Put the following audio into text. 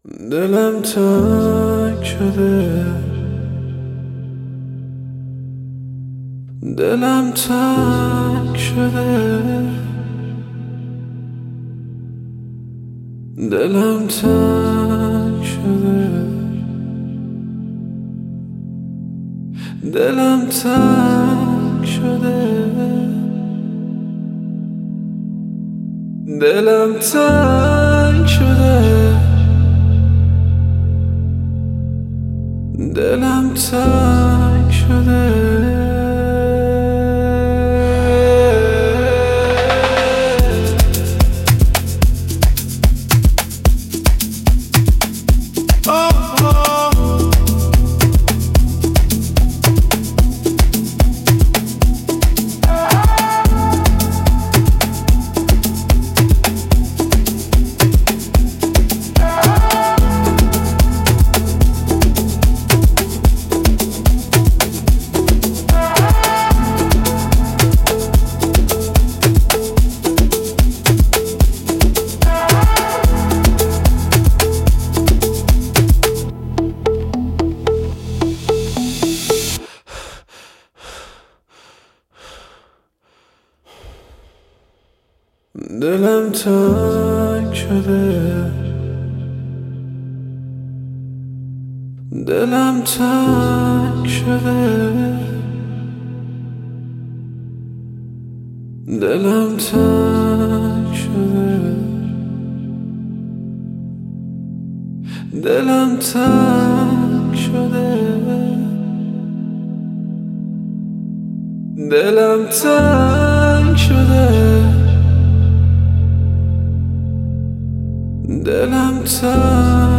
دلم تنگ شده، دلم تنگ شده، دلم تنگ شده، دلم تنگ شده، دلم تنگ شده، دلم تنگ شده. دلم تنگ شده، دلم تنگ شده، دلم تنگ شده، دلم تنگ شده، دلم تنگ شده، دلم تنگ